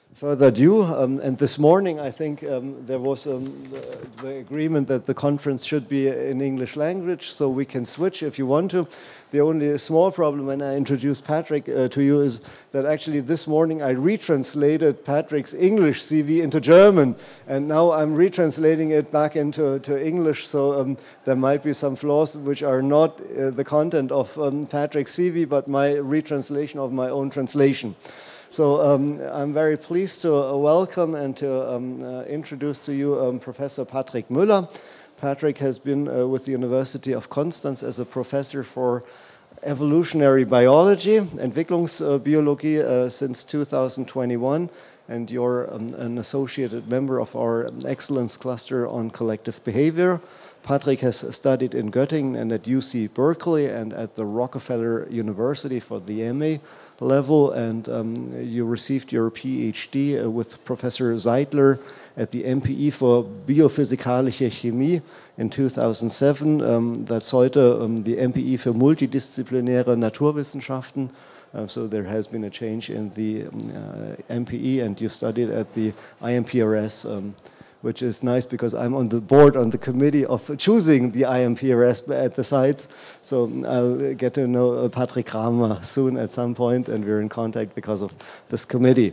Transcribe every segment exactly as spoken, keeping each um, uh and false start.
further ado, um, and this morning I think um, there was um, the, the agreement that the conference should be in English language, so we can switch if you want to. The only small problem when I introduced Patrick uh, to you is that actually this morning I retranslated Patrick's English C V into German, and now I'm retranslating it back into to English, so um, there might be some flaws which are not uh, the content of um, Patrick's C V, but my retranslation of my own translation. So um, I'm very pleased to uh, welcome and to um, uh, introduce to you um, Professor Patrick Müller. Patrick has been uh, with the University of Constance as a professor for evolutionary biology, Entwicklungsbiologie, uh, since two thousand twenty-one, and you're um, an associated member of our Excellence Cluster on Collective Behavior. Patrick has studied in Göttingen and at U C Berkeley and at the Rockefeller University for the M A level, and um, you received your PhD uh, with Professor Seidler at the M P I for Biophysikalische Chemie in two thousand seven. Um, that's heute um, the M P I für multidisziplinäre Naturwissenschaften. Uh, so there has been a change in the um, uh, M P I, and you studied at the I M P R S, um, which is nice because I'm on the board, on the committee of choosing the I M P R S at the sites. So I'll get to know Patrick Kramer soon at some point, and we're in contact because of this committee.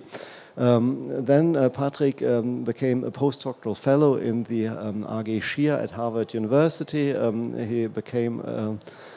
Um, then uh, Patrick um, became a postdoctoral fellow in the um, A G Schier at Harvard University. Um, he became uh,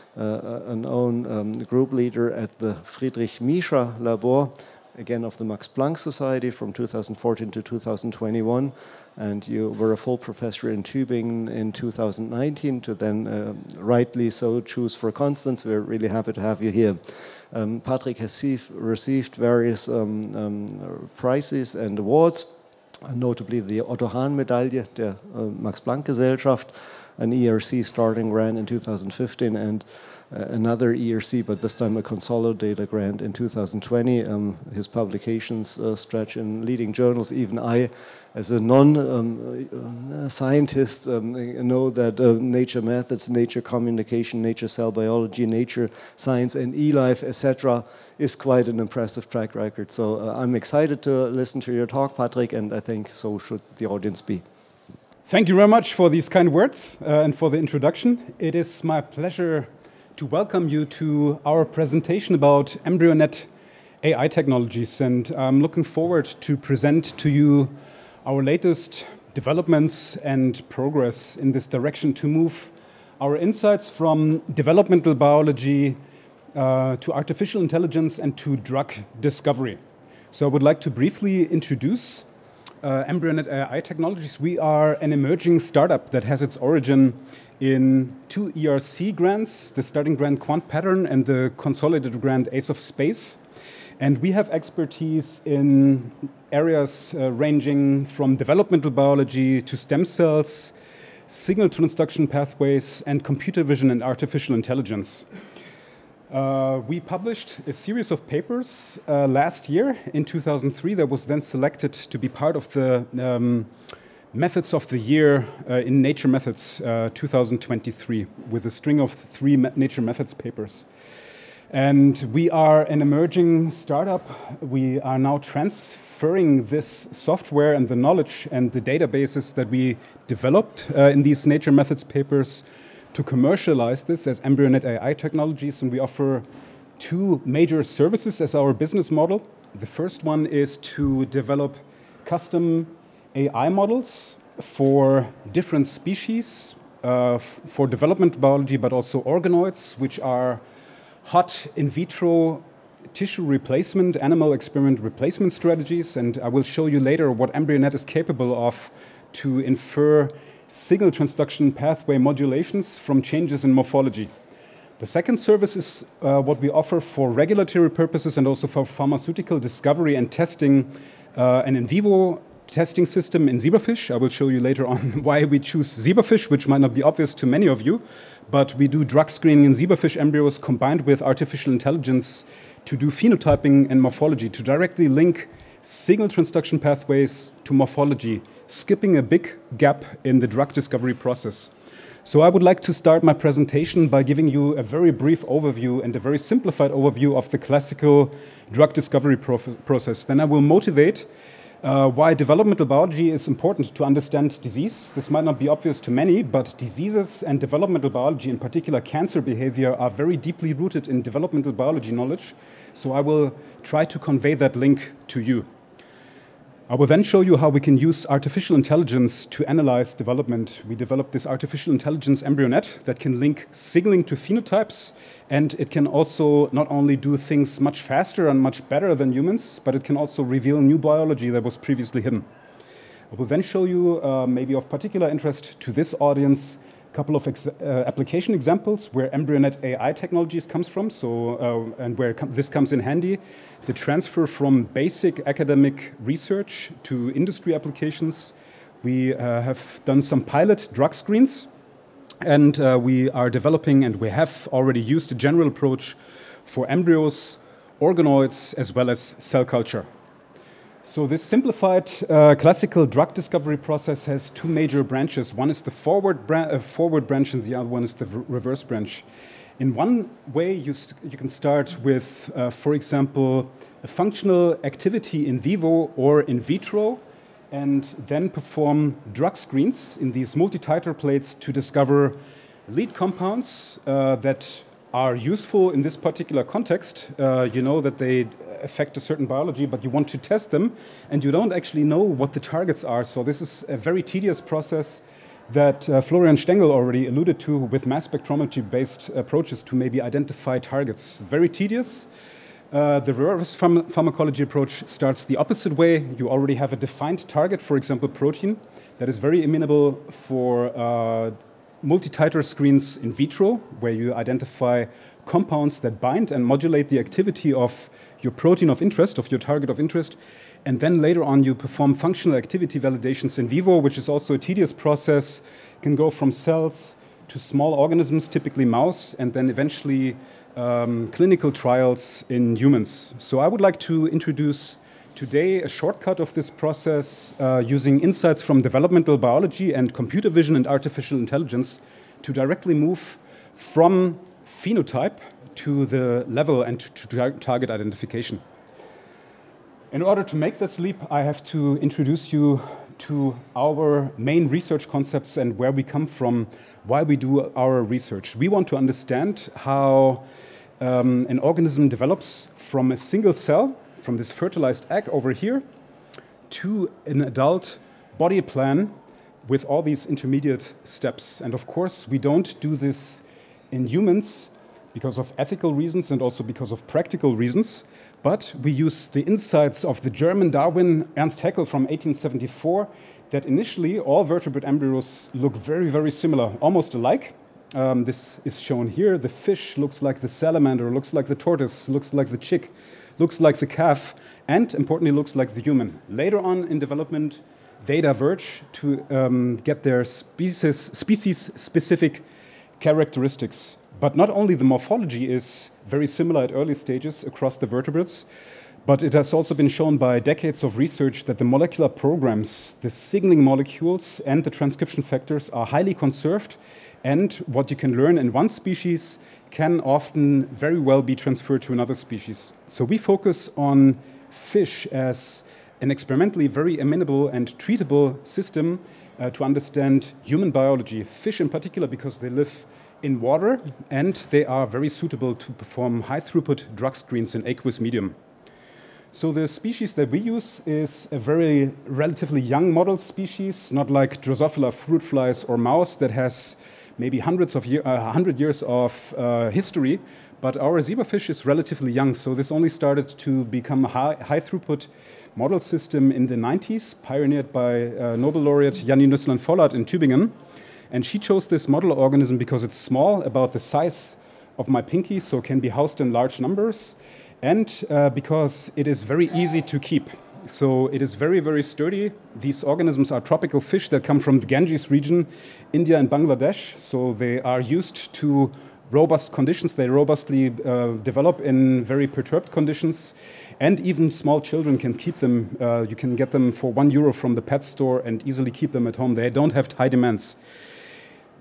uh, an own um, group leader at the Friedrich Miescher Labor, again of the Max Planck Society from two thousand fourteen to two thousand twenty-one, and you were a full professor in Tübingen in two thousand nineteen to then uh, rightly so choose for Constance. We're really happy to have you here. Um, Patrick has received various um, um, prizes and awards, notably the Otto Hahn-Medaille der uh, Max-Planck-Gesellschaft, an E R C starting grant in two thousand fifteen, and uh, another E R C, but this time a consolidator grant in two thousand twenty. Um, his publications uh, stretch in leading journals. Even I, as a non-scientist, um, um, know that uh, Nature Methods, Nature Communication, Nature Cell Biology, Nature Science, and eLife, et cetera, is quite an impressive track record. So uh, I'm excited to listen to your talk, Patrick, and I think so should the audience be. Thank you very much for these kind words uh, and for the introduction. It is my pleasure to welcome you to our presentation about EmbryoNet A I technologies, and I'm looking forward to present to you our latest developments and progress in this direction to move our insights from developmental biology uh, to artificial intelligence and to drug discovery. So I would like to briefly introduce uh, EmbryoNet A I technologies. We are an emerging startup that has its origin in two E R C grants, the starting grant Quant Pattern and the consolidated grant Ace of Space. And we have expertise in areas uh, ranging from developmental biology to stem cells, signal transduction pathways, and computer vision and artificial intelligence. Uh, we published a series of papers uh, last year in two thousand three that was then selected to be part of the um, Methods of the Year uh, in Nature Methods uh, two thousand twenty-three with a string of three Nature Methods papers. And we are an emerging startup. We are now transferring this software and the knowledge and the databases that we developed uh, in these Nature Methods papers to commercialize this as EmbryoNet A I technologies. And we offer two major services as our business model. The first one is to develop custom A I models for different species, uh, f- for development biology, but also organoids, which are hot in vitro tissue replacement, animal experiment replacement strategies. And I will show you later what EmbryoNet is capable of to infer signal transduction pathway modulations from changes in morphology. The second service is uh, what we offer for regulatory purposes and also for pharmaceutical discovery and testing, uh, an in vivo testing system in zebrafish. I will show you later on why we choose zebrafish, which might not be obvious to many of you, but we do drug screening in zebrafish embryos combined with artificial intelligence to do phenotyping and morphology, to directly link signal transduction pathways to morphology, skipping a big gap in the drug discovery process. So I would like to start my presentation by giving you a very brief overview and a very simplified overview of the classical drug discovery prof- process. Then I will motivate Uh, why developmental biology is important to understand disease. This might not be obvious to many, but diseases and developmental biology, in particular cancer behavior, are very deeply rooted in developmental biology knowledge. So I will try to convey that link to you. I will then show you how we can use artificial intelligence to analyze development. We developed this artificial intelligence EmbryoNet that can link signaling to phenotypes, and it can also not only do things much faster and much better than humans, but it can also reveal new biology that was previously hidden. I will then show you, uh, maybe of particular interest to this audience, a couple of ex uh, application examples where EmbryoNet A I technologies comes from, so uh, and where com this comes in handy. The transfer from basic academic research to industry applications. We uh, have done some pilot drug screens, and uh, we are developing, and we have already used a general approach for embryos, organoids, as well as cell culture. So this simplified uh, classical drug discovery process has two major branches. One is the forward, bran uh, forward branch, and the other one is the reverse branch. In one way, you, you can start with, uh, for example, a functional activity in vivo or in vitro, and then perform drug screens in these multi-titer plates to discover lead compounds uh, that are useful in this particular context. Uh, you know that they affect a certain biology, but you want to test them, and you don't actually know what the targets are. So this is a very tedious process that uh, Florian Stengel already alluded to with mass spectrometry-based approaches to maybe identify targets. Very tedious. Uh, the reverse pharm pharmacology approach starts the opposite way. You already have a defined target, for example, protein, that is very amenable for uh, multi-titer screens in vitro, where you identify compounds that bind and modulate the activity of your protein of interest, of your target of interest. And then later on, you perform functional activity validations in vivo, which is also a tedious process. It can go from cells to small organisms, typically mouse, and then eventually um, clinical trials in humans. So I would like to introduce today a shortcut of this process uh, using insights from developmental biology and computer vision and artificial intelligence to directly move from phenotype to the level and to tar target identification. In order to make this leap, I have to introduce you to our main research concepts and where we come from, why we do our research. We want to understand how um, an organism develops from a single cell, from this fertilized egg over here, to an adult body plan with all these intermediate steps. And of course, we don't do this in humans because of ethical reasons and also because of practical reasons. But we use the insights of the German Darwin Ernst Haeckel from eighteen seventy-four, that initially all vertebrate embryos look very, very similar, almost alike. Um, this is shown here. The fish looks like the salamander, looks like the tortoise, looks like the chick, looks like the calf, and importantly looks like the human. Later on in development, they diverge to um, get their species, species-specific characteristics. But not only the morphology is very similar at early stages across the vertebrates, but it has also been shown by decades of research that the molecular programs, the signaling molecules and the transcription factors are highly conserved, and what you can learn in one species can often very well be transferred to another species. So we focus on fish as an experimentally very amenable and treatable system uh, to understand human biology. Fish in particular because they live in water, and they are very suitable to perform high-throughput drug screens in aqueous medium. So the species that we use is a very relatively young model species, not like Drosophila fruit flies or mouse that has maybe hundreds of year, uh, hundred years of uh, history, but our zebrafish is relatively young. So this only started to become a high, high-throughput model system in the nineties, pioneered by uh, Nobel laureate Janine Nüsslein-Vollard in Tübingen. And she chose this model organism because it's small, about the size of my pinky, so can be housed in large numbers, and uh, because it is very easy to keep. So it is very, very sturdy. These organisms are tropical fish that come from the Ganges region, India and Bangladesh, so they are used to robust conditions. They robustly uh, develop in very perturbed conditions, and even small children can keep them. Uh, you can get them for one euro from the pet store and easily keep them at home. They don't have high demands.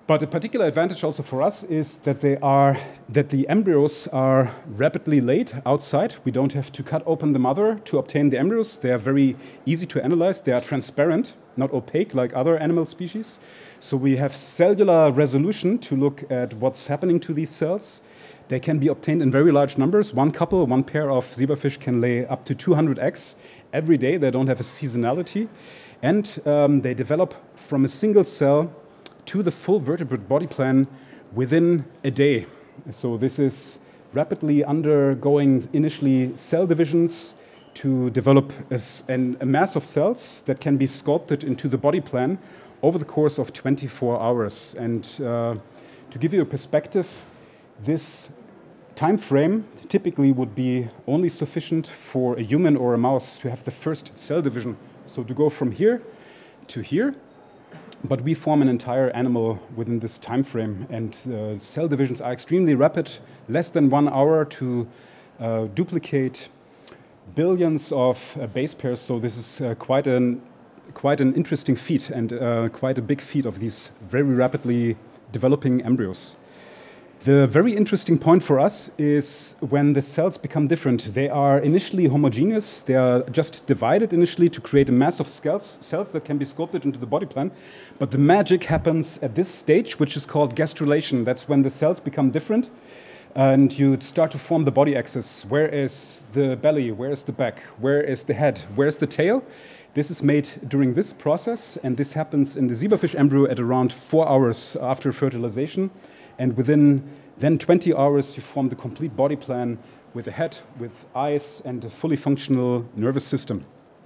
But a particular advantage also for us is that they are that the embryos are rapidly laid outside. We don't have to cut open the mother to obtain the embryos. They are very easy to analyze. They are transparent, not opaque like other animal species. So we have cellular resolution to look at what's happening to these cells. They can be obtained in very large numbers. One couple, one pair of zebrafish can lay up to two hundred eggs every day. They don't have a seasonality. And um, they develop from a single cell to the full vertebrate body plan within a day. So this is rapidly undergoing initially cell divisions to develop a, an, a mass of cells that can be sculpted into the body plan over the course of twenty-four hours. And uh, to give you a perspective, this time frame typically would be only sufficient for a human or a mouse to have the first cell division. So to go from here to here. But we form an entire animal within this time frame, and uh, cell divisions are extremely rapid, less than one hour to uh, duplicate billions of uh, base pairs. So this is uh, quite an quite an interesting feat and uh, quite a big feat of these very rapidly developing embryos. The very interesting point for us is when the cells become different. They are initially homogeneous. They are just divided initially to create a mass of cells, cells that can be sculpted into the body plan. But the magic happens at this stage, which is called gastrulation. That's when the cells become different and you start to form the body axis. Where is the belly? Where is the back? Where is the head? Where is the tail? This is made during this process, and this happens in the zebrafish embryo at around four hours after fertilization. And within then twenty hours, you form the complete body plan with a head, with eyes, and a fully functional nervous system.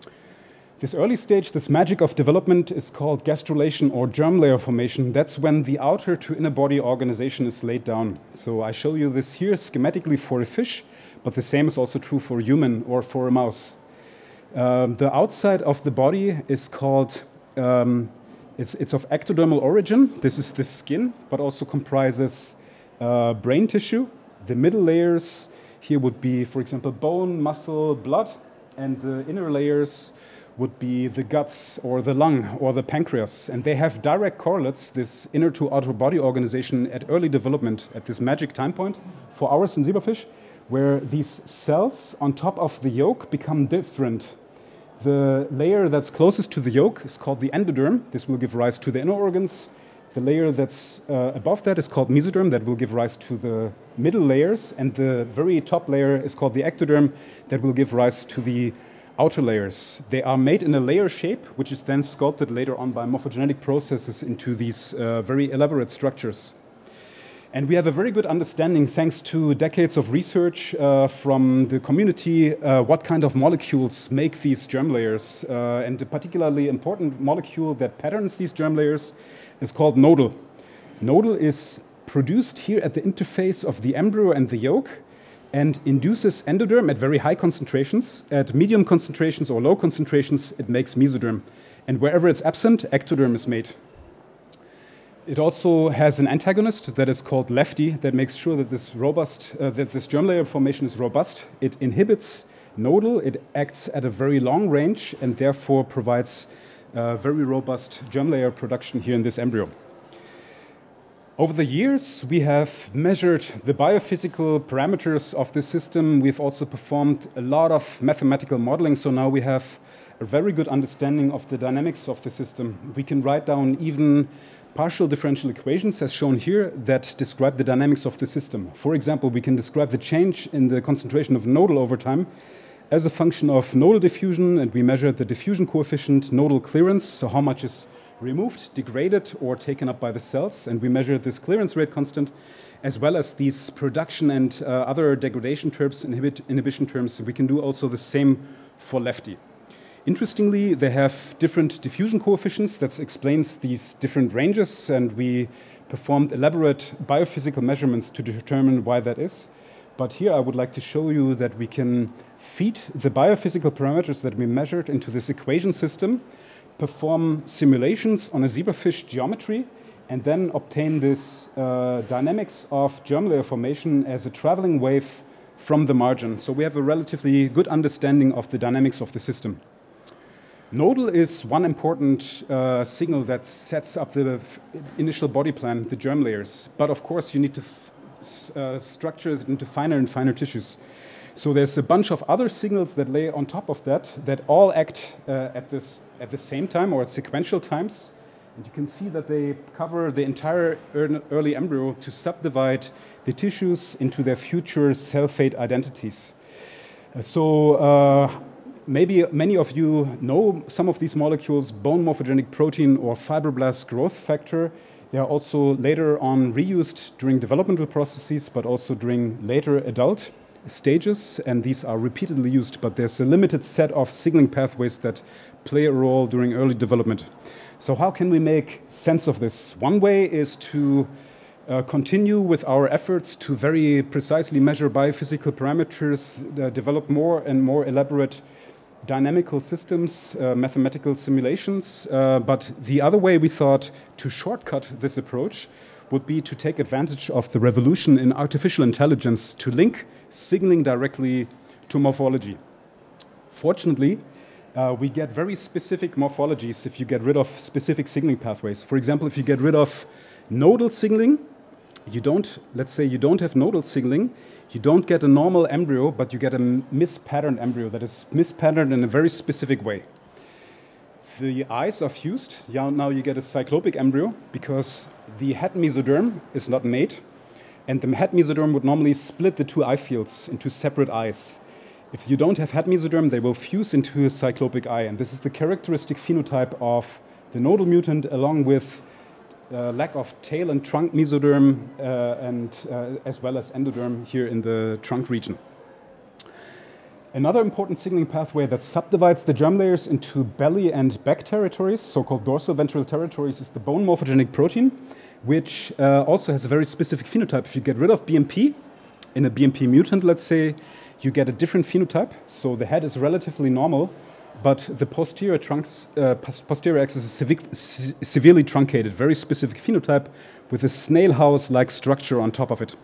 This early stage, this magic of development, is called gastrulation or germ layer formation. That's when the outer to inner body organization is laid down. So I show you this here schematically for a fish, but the same is also true for a human or for a mouse. Um, the outside of the body is called um, It's, it's of ectodermal origin. This is the skin, but also comprises uh, brain tissue. The middle layers here would be, for example, bone, muscle, blood, and the inner layers would be the guts or the lung or the pancreas. And they have direct correlates, this inner to outer body organization at early development, at this magic time point, for ours in zebrafish, where these cells on top of the yolk become different. The layer that's closest to the yolk is called the endoderm. This will give rise to the inner organs. The layer that's uh, above that is called mesoderm. That will give rise to the middle layers. And the very top layer is called the ectoderm. That will give rise to the outer layers. They are made in a layer shape, which is then sculpted later on by morphogenetic processes into these uh, very elaborate structures. And we have a very good understanding, thanks to decades of research uh, from the community, uh, what kind of molecules make these germ layers. Uh, and a particularly important molecule that patterns these germ layers is called nodal. Nodal is produced here at the interface of the embryo and the yolk and induces endoderm at very high concentrations. At medium concentrations or low concentrations, it makes mesoderm. And wherever it's absent, ectoderm is made. It also has an antagonist that is called lefty that makes sure that this robust, uh, that this germ layer formation is robust. It inhibits nodal. It acts at a very long range and therefore provides uh, very robust germ layer production here in this embryo. Over the years, we have measured the biophysical parameters of this system. We've also performed a lot of mathematical modeling, so now we have a very good understanding of the dynamics of the system. We can write down even partial differential equations, as shown here, that describe the dynamics of the system. For example, we can describe the change in the concentration of nodal over time as a function of nodal diffusion, and we measure the diffusion coefficient, nodal clearance, so how much is removed, degraded, or taken up by the cells, and we measure this clearance rate constant, as well as these production and uh, other degradation terms, inhibit inhibition terms. We can do also the same for lefty. Interestingly, they have different diffusion coefficients. That explains these different ranges, and we performed elaborate biophysical measurements to determine why that is. But here I would like to show you that we can feed the biophysical parameters that we measured into this equation system, perform simulations on a zebrafish geometry, and then obtain this uh, dynamics of germ layer formation as a traveling wave from the margin. So we have a relatively good understanding of the dynamics of the system. Nodal is one important uh, signal that sets up the f initial body plan, the germ layers. But of course, you need to f uh, structure it into finer and finer tissues. So there's a bunch of other signals that lay on top of that that all act uh, at, this, at the same time or at sequential times. And you can see that they cover the entire early embryo to subdivide the tissues into their future cell fate identities. Uh, so uh, maybe many of you know some of these molecules, bone morphogenic protein or fibroblast growth factor. They are also later on reused during developmental processes, but also during later adult stages, and these are repeatedly used, but there's a limited set of signaling pathways that play a role during early development. So how can we make sense of this? One way is to uh, continue with our efforts to very precisely measure biophysical parameters, uh, develop more and more elaborate dynamical systems, uh, mathematical simulations. Uh, but the other way we thought to shortcut this approach would be to take advantage of the revolution in artificial intelligence to link signaling directly to morphology. Fortunately, uh, we get very specific morphologies if you get rid of specific signaling pathways. For example, if you get rid of nodal signaling, you don't, let's say you don't have nodal signaling, you don't get a normal embryo, but you get a mispatterned embryo that is mispatterned in a very specific way. The eyes are fused. Yeah, now you get a cyclopic embryo because the head mesoderm is not made, and the head mesoderm would normally split the two eye fields into separate eyes. If you don't have head mesoderm, they will fuse into a cyclopic eye, and this is the characteristic phenotype of the nodal mutant, along with uh, lack of tail and trunk mesoderm, uh, and uh, as well as endoderm here in the trunk region. Another important signaling pathway that subdivides the germ layers into belly and back territories, so-called dorsal ventral territories, is the bone morphogenic protein, which uh, also has a very specific phenotype. If you get rid of B M P, in a B M P mutant, let's say, you get a different phenotype. So the head is relatively normal, but the posterior trunks, uh, posterior axis is sev severely truncated, very specific phenotype with a snail house-like structure on top of it.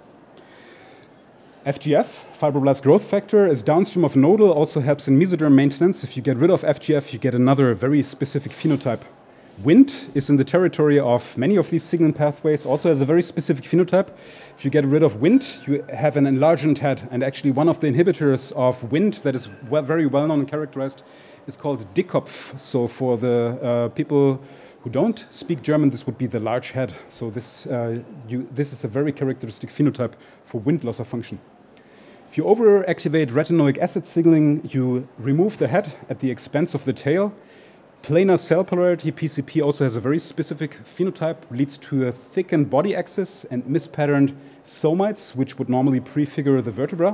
F G F, fibroblast growth factor, is downstream of nodal, also helps in mesoderm maintenance. If you get rid of F G F, you get another very specific phenotype. Wnt is in the territory of many of these signaling pathways, also has a very specific phenotype. If you get rid of Wnt, you have an enlarged head, and actually one of the inhibitors of Wnt that is well, very well known and characterized is called Dickkopf. So for the uh, people who don't speak German, this would be the large head. So this, uh, you, this is a very characteristic phenotype for Wnt loss of function. If you overactivate retinoic acid signaling, you remove the head at the expense of the tail. Planar cell polarity, P C P, also has a very specific phenotype, leads to a thickened body axis and mispatterned somites, which would normally prefigure the vertebra.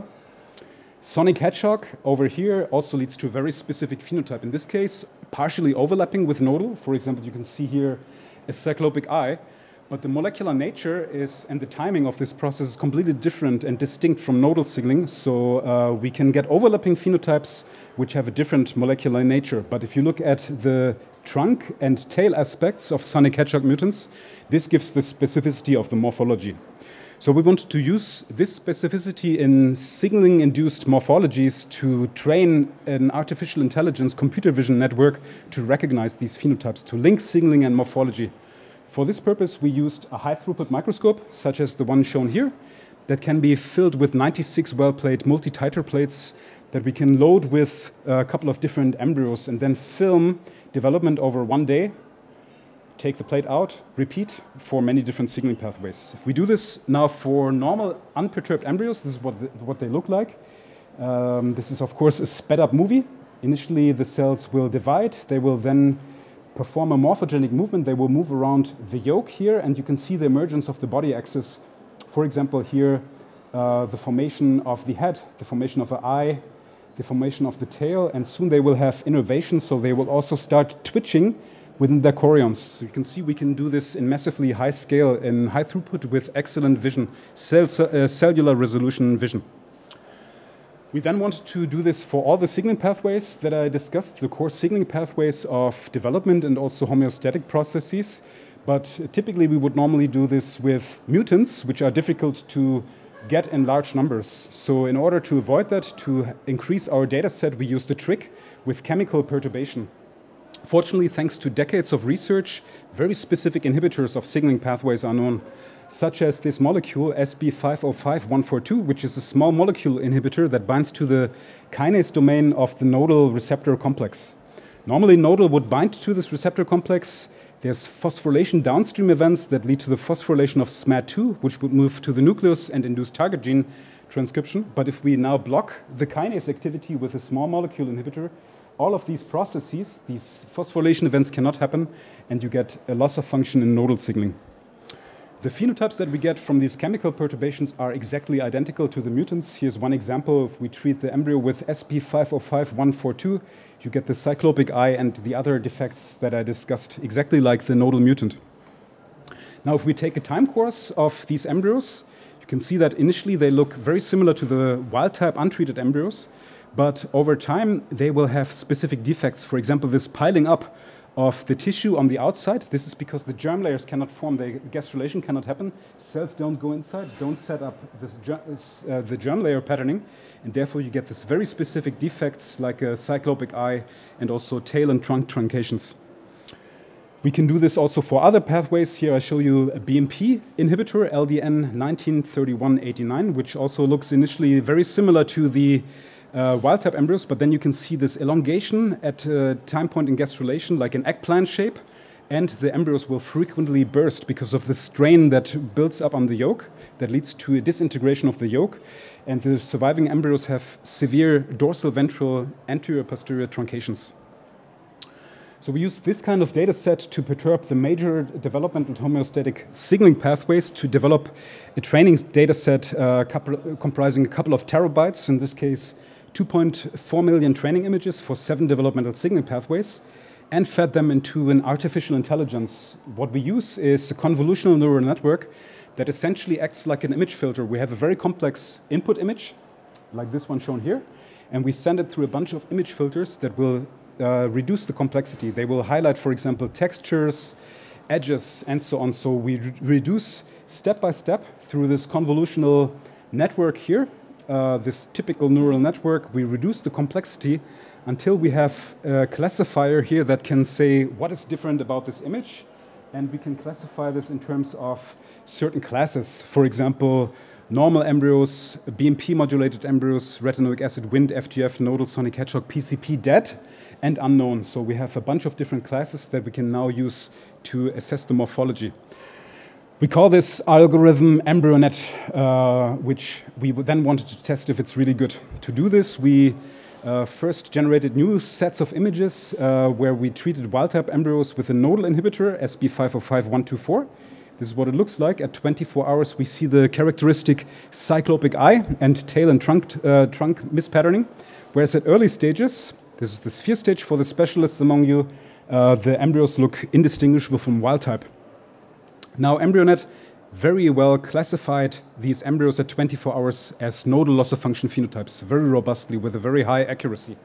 Sonic hedgehog over here also leads to a very specific phenotype. In this case, partially overlapping with nodal. For example, you can see here a cyclopic eye. But the molecular nature is, and the timing of this process is completely different and distinct from nodal signaling. So uh, we can get overlapping phenotypes which have a different molecular nature. But if you look at the trunk and tail aspects of sonic hedgehog mutants, this gives the specificity of the morphology. So we want to use this specificity in signaling-induced morphologies to train an artificial intelligence computer vision network to recognize these phenotypes, to link signaling and morphology. For this purpose, we used a high-throughput microscope, such as the one shown here, that can be filled with ninety-six well-plate multi-titer plates that we can load with a couple of different embryos and then film development over one day, take the plate out, repeat for many different signaling pathways. If we do this now for normal unperturbed embryos, this is what, the, what they look like. Um, this is, of course, a sped-up movie. Initially, the cells will divide. They will then perform a morphogenic movement. They will move around the yolk here, and you can see the emergence of the body axis. For example, here, uh, the formation of the head, the formation of the eye, the formation of the tail, and soon they will have innervation, so they will also start twitching within their chorions. So you can see we can do this in massively high scale, in high throughput with excellent vision, cell, uh, cellular resolution vision. We then want to do this for all the signaling pathways that I discussed, the core signaling pathways of development and also homeostatic processes. But typically we would normally do this with mutants, which are difficult to get in large numbers. So in order to avoid that, to increase our data set, we used a trick with chemical perturbation. Fortunately, thanks to decades of research, very specific inhibitors of signaling pathways are known, such as this molecule S B five zero five one four two, which is a small molecule inhibitor that binds to the kinase domain of the nodal receptor complex. Normally, nodal would bind to this receptor complex. There's phosphorylation downstream events that lead to the phosphorylation of S M A D two, which would move to the nucleus and induce target gene transcription. But if we now block the kinase activity with a small molecule inhibitor, all of these processes, these phosphorylation events cannot happen, and you get a loss of function in nodal signaling. The phenotypes that we get from these chemical perturbations are exactly identical to the mutants. Here's one example. If we treat the embryo with S B five zero five one four two, you get the cyclopic eye and the other defects that I discussed, exactly like the nodal mutant. Now, if we take a time course of these embryos, you can see that initially they look very similar to the wild-type untreated embryos, but over time they will have specific defects. For example, this piling up of the tissue on the outside. This is because the germ layers cannot form, the gastrulation cannot happen. Cells don't go inside, don't set up this, uh, the germ layer patterning, and therefore you get this very specific defects like a cyclopic eye and also tail and trunk truncations. We can do this also for other pathways. Here I show you a B M P inhibitor, L D N nineteen thirty-one eighty-nine, which also looks initially very similar to the Uh, wild-type embryos, but then you can see this elongation at a time point in gastrulation, like an eggplant shape, and the embryos will frequently burst because of the strain that builds up on the yolk that leads to a disintegration of the yolk, and the surviving embryos have severe dorsal ventral anterior-posterior truncations. So we use this kind of data set to perturb the major developmental homeostatic signaling pathways to develop a training data set uh, couple, comprising a couple of terabytes, in this case two point four million training images for seven developmental signaling pathways, and fed them into an artificial intelligence. What we use is a convolutional neural network that essentially acts like an image filter. We have a very complex input image, like this one shown here, and we send it through a bunch of image filters that will uh, reduce the complexity. They will highlight, for example, textures, edges, and so on. So we re reduce step by step through this convolutional network here, Uh, this typical neural network, we reduce the complexity until we have a classifier here that can say what is different about this image, and we can classify this in terms of certain classes. For example, normal embryos, B M P-modulated embryos, retinoic acid, Wind, F G F, nodal, sonic hedgehog, P C P, dead, and unknown. So we have a bunch of different classes that we can now use to assess the morphology. We call this algorithm EmbryoNet, uh, which we then wanted to test if it's really good. To do this, we uh, first generated new sets of images uh, where we treated wild-type embryos with a nodal inhibitor, S B five zero five one two four. This is what it looks like. At twenty-four hours, we see the characteristic cyclopic eye and tail and trunk, uh, trunk mispatterning. Whereas at early stages, this is the sphere stage for the specialists among you, uh, the embryos look indistinguishable from wild-type. Now, EmbryoNet very well classified these embryos at twenty-four hours as nodal loss of function phenotypes, very robustly with a very high accuracy.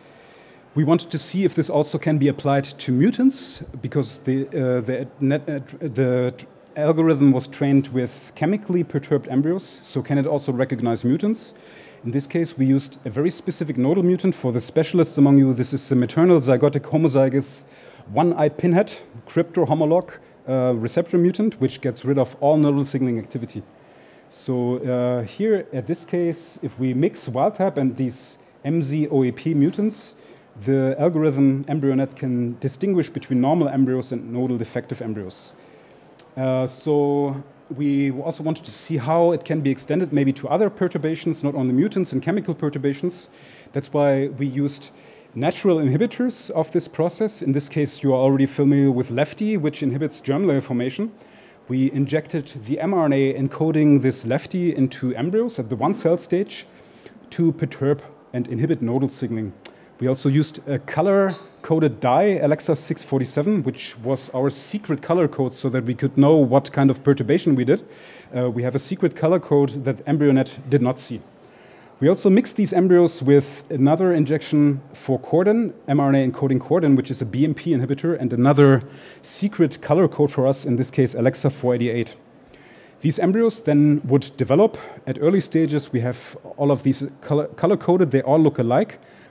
We wanted to see if this also can be applied to mutants, because the, uh, the, net, uh, the algorithm was trained with chemically perturbed embryos, so can it also recognize mutants? In this case, we used a very specific nodal mutant. For the specialists among you, this is the maternal zygotic homozygous one-eyed pinhead, cryptohomolog, Uh, receptor mutant, which gets rid of all nodal signaling activity. So uh, here, at this case, if we mix wild-type and these M Z O A P mutants, the algorithm EmbryoNet can distinguish between normal embryos and nodal defective embryos. Uh, so we also wanted to see how it can be extended maybe to other perturbations, not only mutants and chemical perturbations. That's why we used natural inhibitors of this process. In this case, you are already familiar with lefty, which inhibits germ layer formation. We injected the mRNA encoding this lefty into embryos at the one cell stage to perturb and inhibit nodal signaling. We also used a color-coded dye, Alexa six forty-seven, which was our secret color code so that we could know what kind of perturbation we did. Uh, we have a secret color code that EmbryoNet did not see. We also mixed these embryos with another injection for cordon, mRNA encoding cordon, which is a B M P inhibitor, and another secret color code for us, in this case, Alexa four eighty-eight. These embryos then would develop. At early stages, we have all of these color-coded. They all look alike.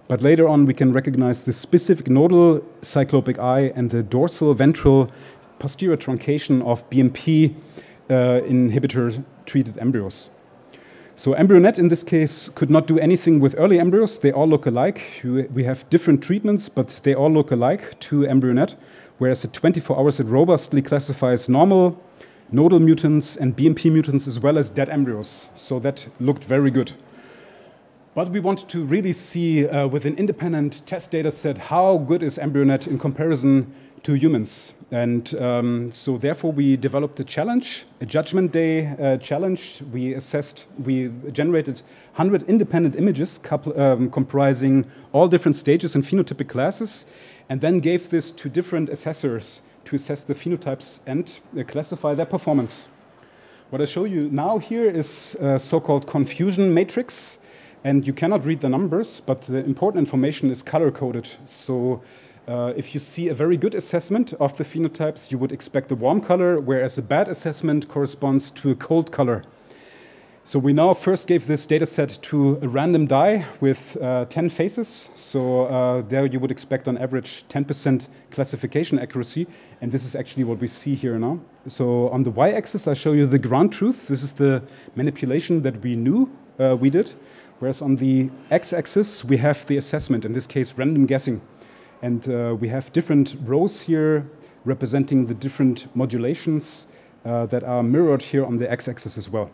but later on we can recognize the specific nodal cyclopic eye and the dorsal ventral posterior truncation of B M P uh, inhibitor-treated embryos. So EmbryoNet in this case could not do anything with early embryos. They all look alike. We have different treatments, but they all look alike to EmbryoNet, whereas at twenty-four hours it robustly classifies normal, nodal mutants, and B M P mutants, as well as dead embryos. So that looked very good. But we wanted to really see uh, with an independent test data set how good is EmbryoNet in comparison to humans. And um, so therefore we developed a challenge, a judgment day uh, challenge. We assessed, we generated one hundred independent images couple, um, comprising all different stages and phenotypic classes, and then gave this to different assessors to assess the phenotypes and uh, classify their performance. What I show you now here is a so-called confusion matrix, and you cannot read the numbers, but the important information is color-coded. So Uh, if you see a very good assessment of the phenotypes, you would expect a warm color, whereas a bad assessment corresponds to a cold color. So we now first gave this data set to a random die with uh, ten faces. So uh, there you would expect on average ten percent classification accuracy. And this is actually what we see here now. So on the y-axis, I show you the ground truth. This is the manipulation that we knew uh, we did. Whereas on the x-axis, we have the assessment, in this case, random guessing. And uh, we have different rows here representing the different modulations uh, that are mirrored here on the x-axis as well.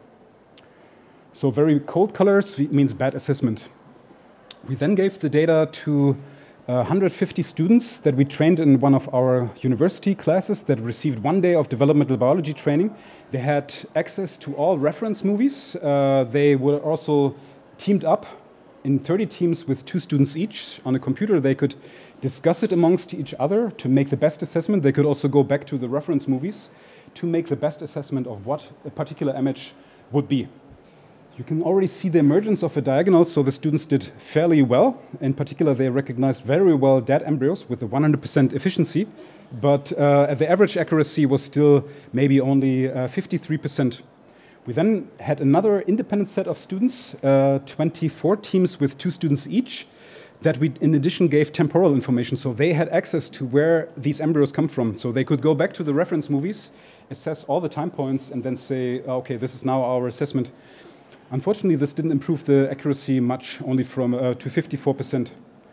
So very cold colors means bad assessment. We then gave the data to uh, one hundred fifty students that we trained in one of our university classes that received one day of developmental biology training. They had access to all reference movies. Uh, they were also teamed up in thirty teams with two students each on a computer. They could discuss it amongst each other to make the best assessment. They could also go back to the reference movies to make the best assessment of what a particular image would be. You can already see the emergence of a diagonal, so the students did fairly well. In particular, they recognized very well dead embryos with a one hundred percent efficiency, but uh, the average accuracy was still maybe only uh, fifty-three percent. We then had another independent set of students, uh, twenty-four teams with two students each, that we in addition gave temporal information. So they had access to where these embryos come from. So they could go back to the reference movies, assess all the time points, and then say, okay, this is now our assessment. Unfortunately, this didn't improve the accuracy much, only from uh, to fifty-four percent.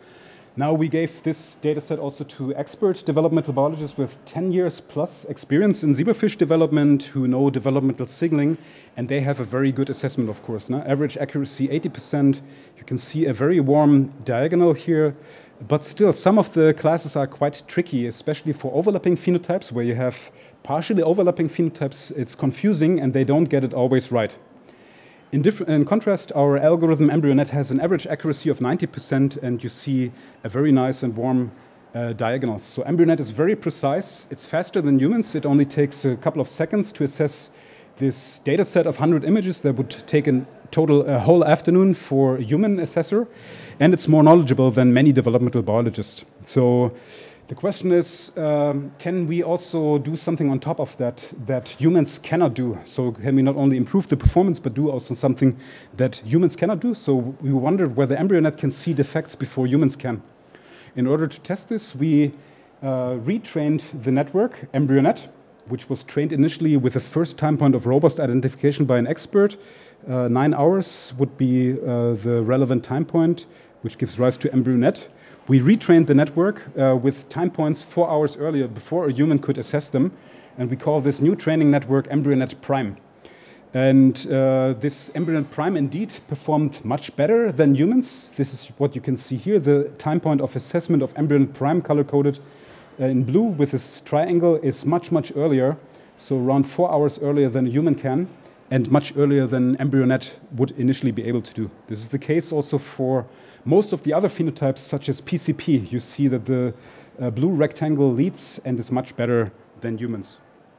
Now we gave this data set also to expert developmental biologists with ten years plus experience in zebrafish development who know developmental signaling, and they have a very good assessment, of course. No? Average accuracy eighty percent. You can see a very warm diagonal here, but still some of the classes are quite tricky, especially for overlapping phenotypes where you have partially overlapping phenotypes. It's confusing and they don't get it always right. In, in contrast, our algorithm EmbryoNet has an average accuracy of ninety percent, and you see a very nice and warm uh, diagonals. So EmbryoNet is very precise. It's faster than humans. It only takes a couple of seconds to assess this data set of one hundred images that would take a total a whole afternoon for a human assessor, and it's more knowledgeable than many developmental biologists. So the question is, um, can we also do something on top of that that humans cannot do? So can we not only improve the performance, but do also something that humans cannot do? So we wondered whether EmbryoNet can see defects before humans can. In order to test this, we uh, retrained the network, EmbryoNet, which was trained initially with the first time point of robust identification by an expert. Uh, nine hours would be uh, the relevant time point, which gives rise to EmbryoNet. We retrained the network uh, with time points four hours earlier before a human could assess them. And we call this new training network EmbryoNet Prime. And uh, this EmbryoNet Prime indeed performed much better than humans. This is what you can see here. The time point of assessment of EmbryoNet Prime, color-coded uh, in blue with this triangle, is much, much earlier. So around four hours earlier than a human can, and much earlier than EmbryoNet would initially be able to do. This is the case also for most of the other phenotypes, such as P C P. You see that the uh, blue rectangle leads and is much better than humans.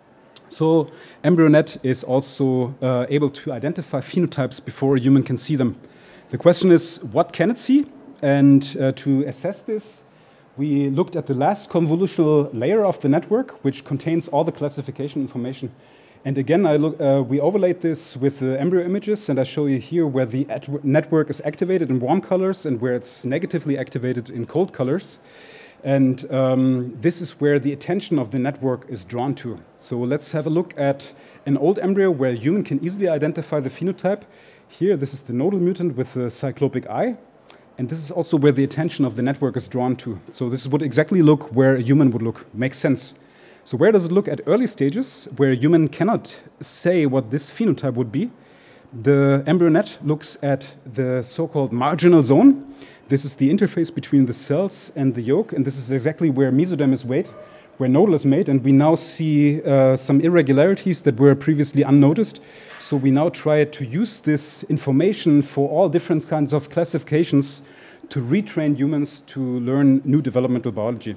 So EmbryoNet is also uh, able to identify phenotypes before a human can see them. The question is, what can it see? And uh, to assess this, we looked at the last convolutional layer of the network, which contains all the classification information. And again, I look, uh, we overlaid this with the embryo images, and I show you here where the network is activated in warm colors and where it's negatively activated in cold colors. And um, this is where the attention of the network is drawn to. So let's have a look at an old embryo where a human can easily identify the phenotype. Here, this is the nodal mutant with the cyclopic eye. And this is also where the attention of the network is drawn to. So this would exactly look where a human would look. Makes sense. So where does it look at early stages, where a human cannot say what this phenotype would be? The EmbryoNet looks at the so-called marginal zone. This is the interface between the cells and the yolk, and this is exactly where mesoderm is made, where nodal is made, and we now see uh, some irregularities that were previously unnoticed. So we now try to use this information for all different kinds of classifications to retrain humans to learn new developmental biology.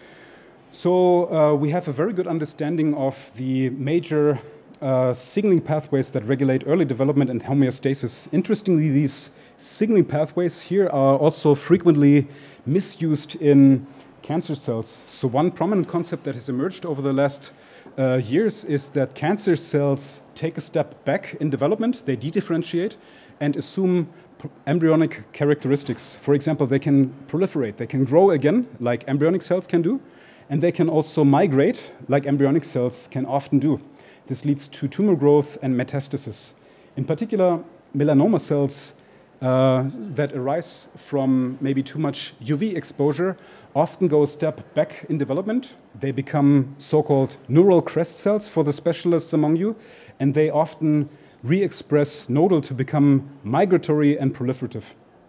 So uh, we have a very good understanding of the major uh, signaling pathways that regulate early development and homeostasis. Interestingly, these signaling pathways here are also frequently misused in cancer cells. So one prominent concept that has emerged over the last uh, years is that cancer cells take a step back in development, they dedifferentiate and assume embryonic characteristics. For example, they can proliferate, they can grow again, like embryonic cells can do, and they can also migrate, like embryonic cells can often do. This leads to tumor growth and metastasis. In particular, melanoma cells uh, that arise from maybe too much U V exposure often go a step back in development. They become so-called neural crest cells for the specialists among you, and they often re-express nodal to become migratory and proliferative.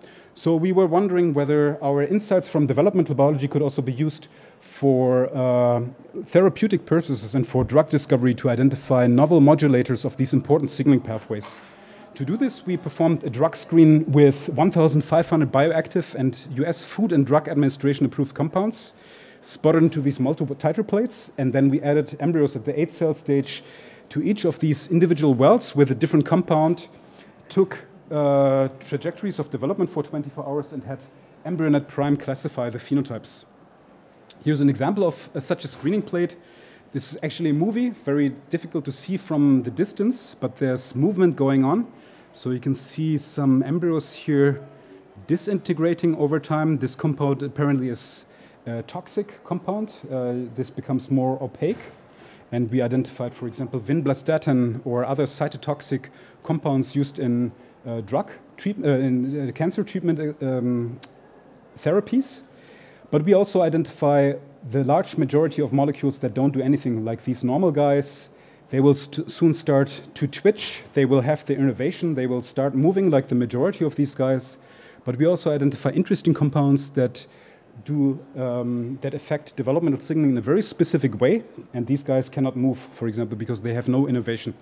So we were wondering whether our insights from developmental biology could also be used for uh, therapeutic purposes and for drug discovery to identify novel modulators of these important signaling pathways. To do this, we performed a drug screen with one thousand five hundred bioactive and U S Food and Drug Administration approved compounds, spotted into these multiple titer plates, and then we added embryos at the eight cell stage to each of these individual wells with a different compound, took uh, trajectories of development for twenty-four hours, and had EmbryoNet Prime classify the phenotypes. Here's an example of uh, such a screening plate. This is actually a movie, very difficult to see from the distance, but there's movement going on. So you can see some embryos here disintegrating over time. This compound apparently is a toxic compound. Uh, this becomes more opaque. And we identified, for example, vinblastatin or other cytotoxic compounds used in uh, drug treat uh, in uh, cancer treatment uh, um, therapies. But we also identify the large majority of molecules that don't do anything, like these normal guys. They will st soon start to twitch. They will have the innervation. They will start moving like the majority of these guys. But we also identify interesting compounds that do um, that affect developmental signaling in a very specific way. And these guys cannot move, for example, because they have no innervation.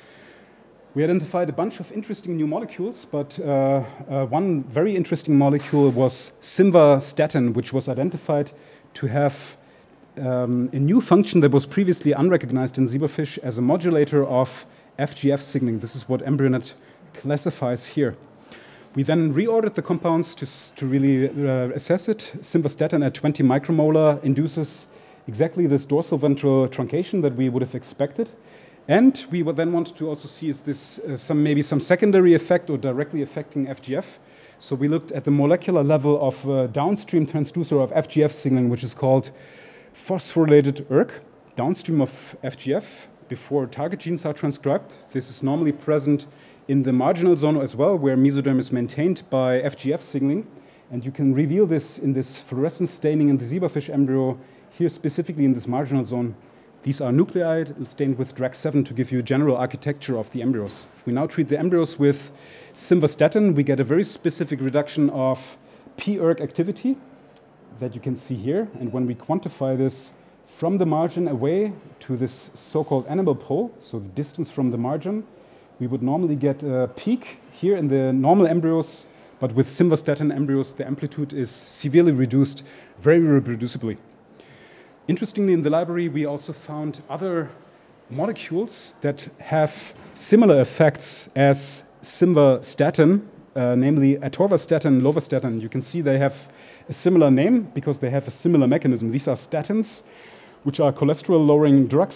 We identified a bunch of interesting new molecules, but uh, uh, one very interesting molecule was simvastatin, which was identified to have um, a new function that was previously unrecognized in zebrafish as a modulator of F G F signaling. This is what EmbryoNet classifies here. We then reordered the compounds to, to really uh, assess it. Simvastatin at twenty micromolar induces exactly this dorsal ventral truncation that we would have expected. And we would then want to also see is this uh, some maybe some secondary effect or directly affecting F G F. So we looked at the molecular level of uh, downstream transducer of F G F signaling, which is called phosphorylated E R K, downstream of F G F before target genes are transcribed. This is normally present in the marginal zone as well, where mesoderm is maintained by F G F signaling. And you can reveal this in this fluorescence staining in the zebrafish embryo, here specifically in this marginal zone. These are nuclei stained with D R A C seven to give you a general architecture of the embryos. If we now treat the embryos with simvastatin, we get a very specific reduction of P E R K activity that you can see here. And when we quantify this from the margin away to this so-called animal pole, so the distance from the margin, we would normally get a peak here in the normal embryos, but with simvastatin embryos, the amplitude is severely reduced, very reproducibly. Interestingly, in the library, we also found other molecules that have similar effects as simvastatin, uh, namely atorvastatin, lovastatin. You can see they have a similar name because they have a similar mechanism. These are statins, which are cholesterol-lowering drugs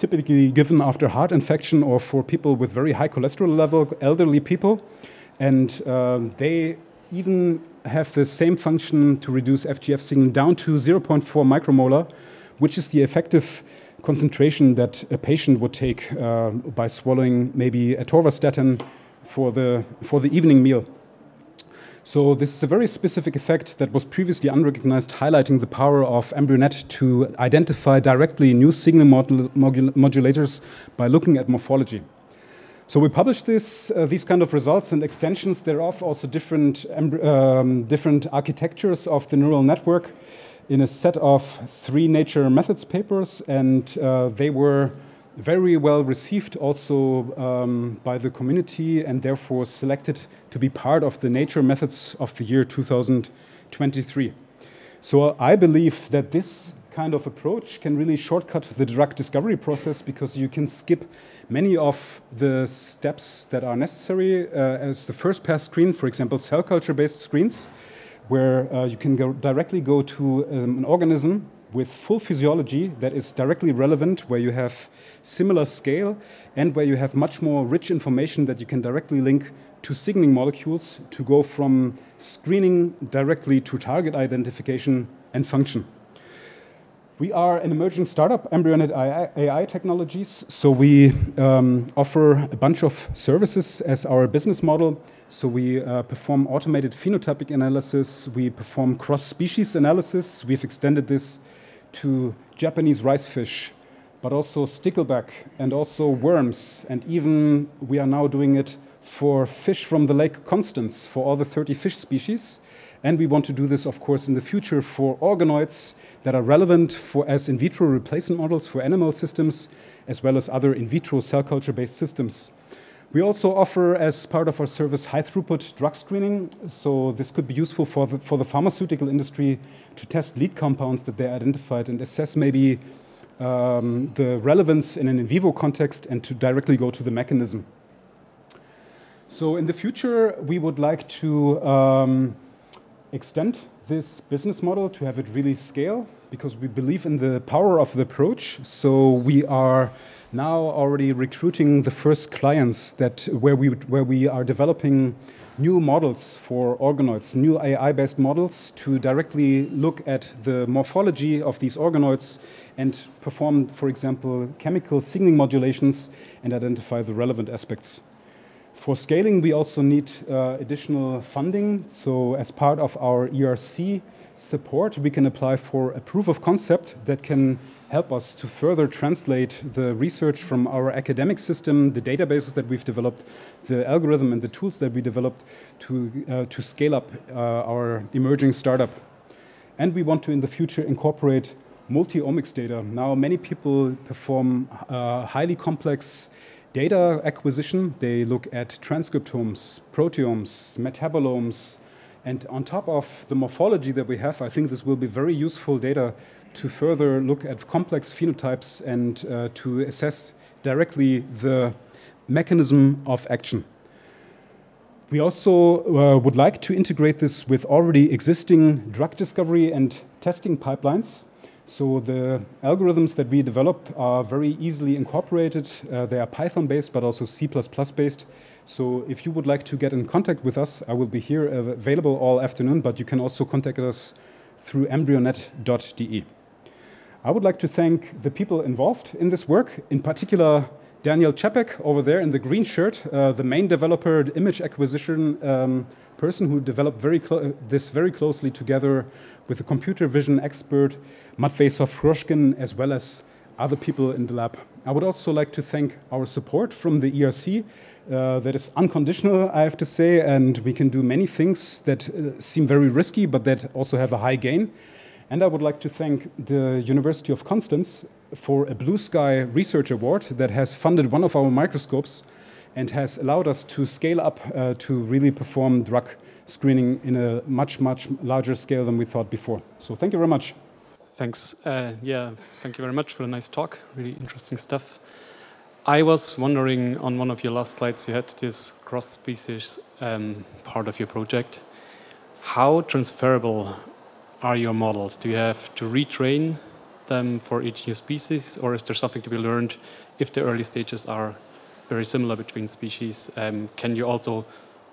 typically given after heart infection or for people with very high cholesterol level, elderly people. And um, they even have the same function to reduce F G F signaling down to zero point four micromolar, which is the effective concentration that a patient would take uh, by swallowing maybe atorvastatin for the, for the evening meal. So this is a very specific effect that was previously unrecognized, highlighting the power of EmbryoNet to identify directly new signal modul modul modulators by looking at morphology. So we published this, uh, these kind of results and extensions thereof, also different, um, different architectures of the neural network in a set of three Nature Methods papers, and uh, they were very well received also um, by the community and therefore selected to be part of the Nature Methods of the year two thousand twenty-three. So I believe that this kind of approach can really shortcut the drug discovery process because you can skip many of the steps that are necessary uh, as the first pass screen, for example, cell culture-based screens, where uh, you can go directly go to um, an organism with full physiology that is directly relevant, where you have similar scale and where you have much more rich information that you can directly link to signaling molecules to go from screening directly to target identification and function. We are an emerging startup, EmbryoNet A I Technologies, so we um, offer a bunch of services as our business model. So we uh, perform automated phenotypic analysis, we perform cross-species analysis, we've extended this to Japanese rice fish, but also stickleback and also worms, and even we are now doing it for fish from the Lake Constance, for all the thirty fish species. And we want to do this, of course, in the future for organoids that are relevant for as in vitro replacement models for animal systems, as well as other in vitro cell culture-based systems. We also offer, as part of our service, high-throughput drug screening. So this could be useful for the, for the pharmaceutical industry to test lead compounds that they identified and assess maybe um, the relevance in an in vivo context and to directly go to the mechanism. So in the future, we would like to um, extend this business model to have it really scale, because we believe in the power of the approach. So we are now already recruiting the first clients that where we where we are developing new models for organoids, new A I-based models to directly look at the morphology of these organoids and perform, for example, chemical signaling modulations and identify the relevant aspects. For scaling, we also need uh, additional funding. So as part of our E R C support, we can apply for a proof of concept that can help us to further translate the research from our academic system, the databases that we've developed, the algorithm and the tools that we developed to, uh, to scale up uh, our emerging startup. And we want to, in the future, incorporate multi-omics data. Now, many people perform uh, highly complex data acquisition. They look at transcriptomes, proteomes, metabolomes, and on top of the morphology that we have, I think this will be very useful data to further look at complex phenotypes and uh, to assess directly the mechanism of action. We also uh, would like to integrate this with already existing drug discovery and testing pipelines. So the algorithms that we developed are very easily incorporated. Uh, they are Python-based, but also C plus plus based. So if you would like to get in contact with us, I will be here uh, available all afternoon, but you can also contact us through embryonet dot d e. I would like to thank the people involved in this work, in particular Daniel Čapek over there in the green shirt, uh, the main developer, the image acquisition um, person who developed very this very closely together with a computer vision expert, Matvej Sofroshkin, as well as other people in the lab. I would also like to thank our support from the E R C. Uh, that is unconditional, I have to say, and we can do many things that uh, seem very risky, but that also have a high gain. And I would like to thank the University of Constance for a Blue Sky Research Award that has funded one of our microscopes and has allowed us to scale up uh, to really perform drug screening in a much, much larger scale than we thought before. So thank you very much. Thanks. Uh, yeah, thank you very much for a nice talk. Really interesting stuff. I was wondering, on one of your last slides, you had this cross-species um, part of your project. How transferable are your models? Do you have to retrain them for each new species, or is there something to be learned if the early stages are very similar between species? Um, can you also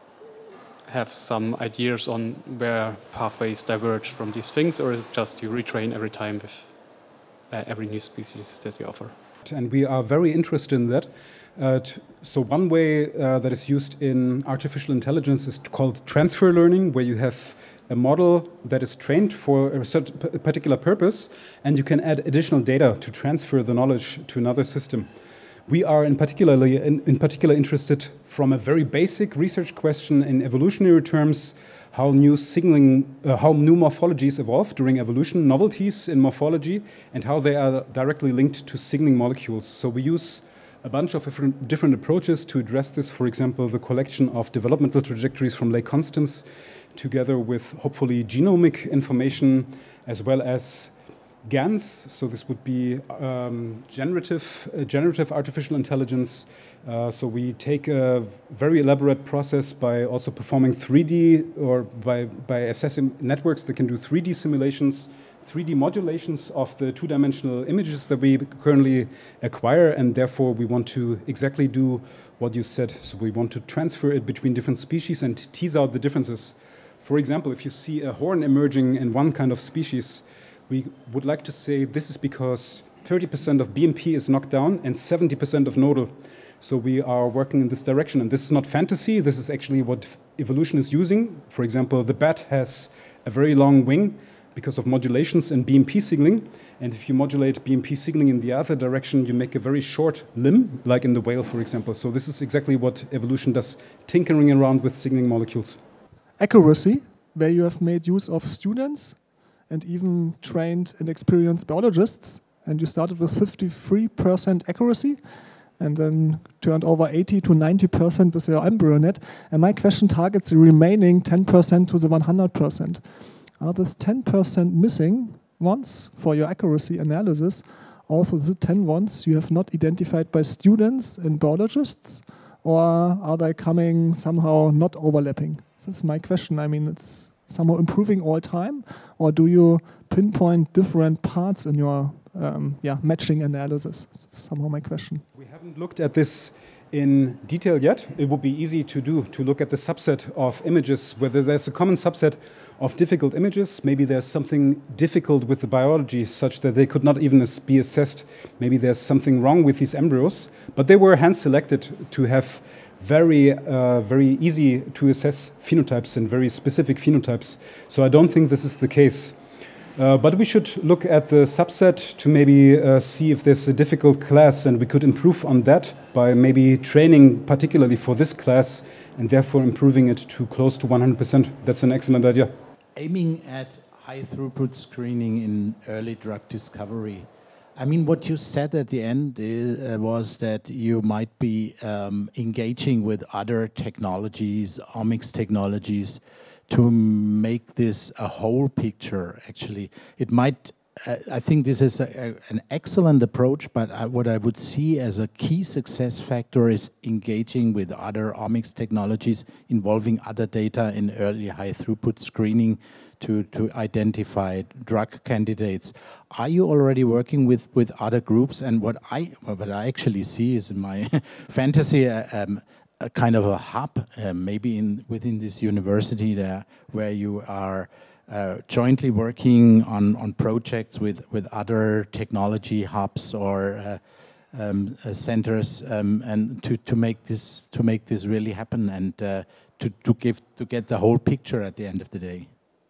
have some ideas on where pathways diverge from these things, or is it just you retrain every time with uh, every new species that you offer? And we are very interested in that. Uh, so one way uh, that is used in artificial intelligence is called transfer learning, where you have a model that is trained for a certain particular purpose, and you can add additional data to transfer the knowledge to another system. We are in particularly in, in particular interested from a very basic research question in evolutionary terms, how new signaling, uh, how new morphologies evolve during evolution, novelties in morphology, and how they are directly linked to signaling molecules. So we use a bunch of different, different approaches to address this. For example, the collection of developmental trajectories from Lake Constance, together with hopefully genomic information, as well as GANs. So this would be um, generative, uh, generative artificial intelligence. Uh, so we take a very elaborate process by also performing three D or by, by assessing networks that can do three D simulations, three D modulations of the two-dimensional images that we currently acquire, and therefore we want to exactly do what you said. So we want to transfer it between different species and tease out the differences. For example, if you see a horn emerging in one kind of species, we would like to say this is because thirty percent of B M P is knocked down and seventy percent of nodal. So we are working in this direction, and this is not fantasy, this is actually what evolution is using. For example, the bat has a very long wing because of modulations in B M P signaling, and if you modulate B M P signaling in the other direction, you make a very short limb, like in the whale, for example. So this is exactly what evolution does, tinkering around with signaling molecules. Accuracy, where you have made use of students and even trained and experienced biologists, and you started with fifty-three percent accuracy, and then turned over eighty to ninety percent with your EmbryoNet. And my question targets the remaining ten percent to the one hundred percent. Are these ten percent missing ones for your accuracy analysis also the ten ones you have not identified by students and biologists, or are they coming somehow not overlapping? This is my question. I mean, it's somehow improving all time, or do you pinpoint different parts in your um, yeah, matching analysis? That's somehow my question. We haven't looked at this in detail yet. It would be easy to do, to look at the subset of images, whether there's a common subset of difficult images. Maybe there's something difficult with the biology such that they could not even be assessed. Maybe there's something wrong with these embryos, but they were hand-selected to have very, uh, very easy to assess phenotypes and very specific phenotypes. So I don't think this is the case. Uh, but we should look at the subset to maybe uh, see if there's a difficult class, and we could improve on that by maybe training particularly for this class and therefore improving it to close to one hundred percent. That's an excellent idea. Aiming at high throughput screening in early drug discovery. I mean, what you said at the end is, uh, was that you might be um, engaging with other technologies, omics technologies, to make this a whole picture, actually. It might, uh, I think this is a, a, an excellent approach, but I, what I would see as a key success factor is engaging with other omics technologies, involving other data in early high throughput screening to, to identify drug candidates. Are you already working with, with other groups? And what I, what I actually see is in my fantasy, uh, um, a kind of a hub, uh, maybe in within this university there, where you are uh, jointly working on, on projects with, with other technology hubs or uh, um, uh, centers, um, and to, to make this to make this really happen, and uh, to to give to get the whole picture at the end of the day.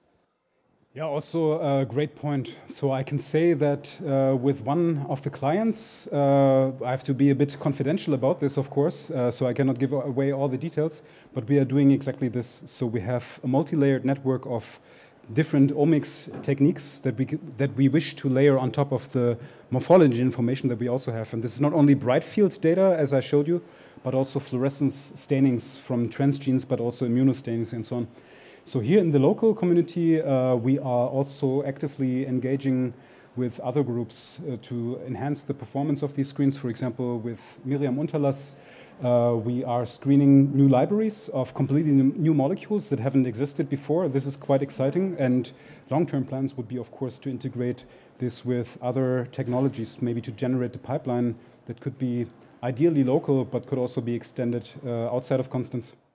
Yeah, also a great point. So I can say that uh, with one of the clients, uh, I have to be a bit confidential about this, of course, uh, so I cannot give away all the details, but we are doing exactly this. So we have a multi-layered network of different omics techniques that we, that we wish to layer on top of the morphology information that we also have. And this is not only bright field data, as I showed you, but also fluorescence stainings from transgenes, but also immunostainings and so on. So here in the local community, uh, we are also actively engaging with other groups uh, to enhance the performance of these screens. For example, with Miriam Unterlass, uh, we are screening new libraries of completely new molecules that haven't existed before. This is quite exciting, and long-term plans would be, of course, to integrate this with other technologies, maybe to generate the pipeline that could be ideally local, but could also be extended uh, outside of Konstanz.